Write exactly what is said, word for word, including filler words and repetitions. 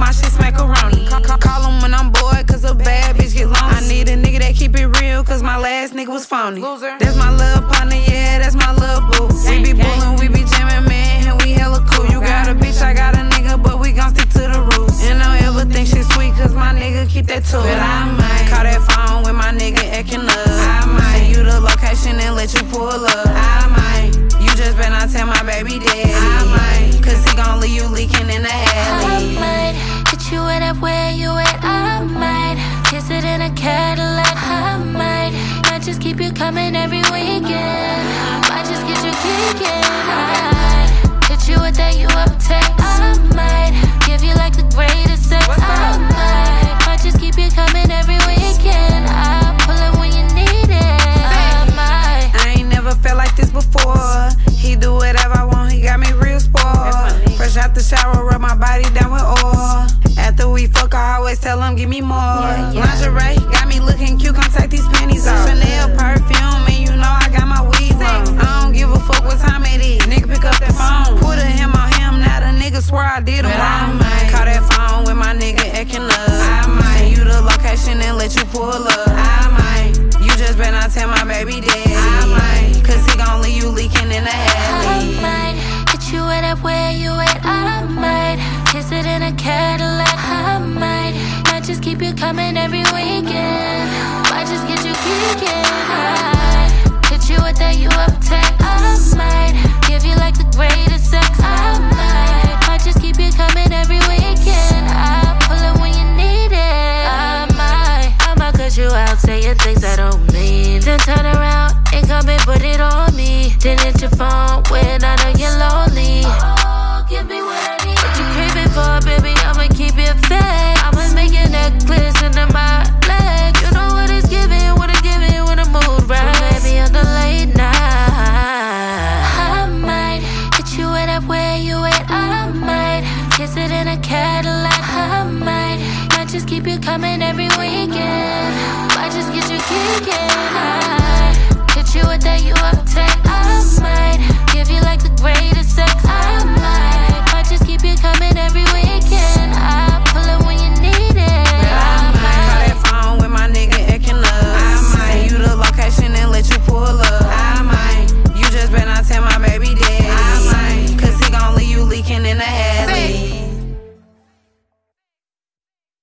my shit macaroni. Call, call, call him when I'm bored, cause a bad bitch get lonely. I need a nigga that keep it real, cause my last nigga was phony. Loser. That's my little partner, yeah, that's my little boo. We be bullin', we be jamming, man, and we hella cool. You got a bitch, I got a nigga, but we gon' stick to the rules. And don't ever think shit sweet, cause my nigga keep that too. But I might call that phone when my nigga actin' up. I might send you the location and let you pull up. I might, you just better not tell my baby daddy. I might, cause he gon' leave you leaking in the alley. I might hit you right up where you at. I might kiss it in a Cadillac. I might might just keep you coming every weekend. Might just get you kicking. I hit you with that you uptight. I might give you like the greatest sex. I might might just keep you coming every weekend. I pull it when you need it. I might. I ain't never felt like this before. He do whatever I want, he got me real spoiled. Fresh out the shower, rub my body down with oil. After we fuck, I always tell him, give me more. Yeah, yeah. Lingerie, got me looking cute, come take these panties off. Chanel perfume, and you know I got my weed on. I don't give a fuck what time it is. Nigga pick up that phone, put a him on him, now the nigga swear I did him wrong. Call that phone when my nigga acting up. I might send you the location and let you pull up. I might, you just better not tell my baby daddy. I might, cause he gon' leave you leaking in the alley. I might hit you right up where you at. I might kiss it in a Cadillac. I might might just keep you coming every weekend. Might just get you kicking. I hit you with that you uptight. I might give you like the greatest sex. I might might just keep you coming every weekend. I pull it when you need it. I might I might cut you out saying things I don't mean. Then turn around and come and put it on me. Then hit your phone when I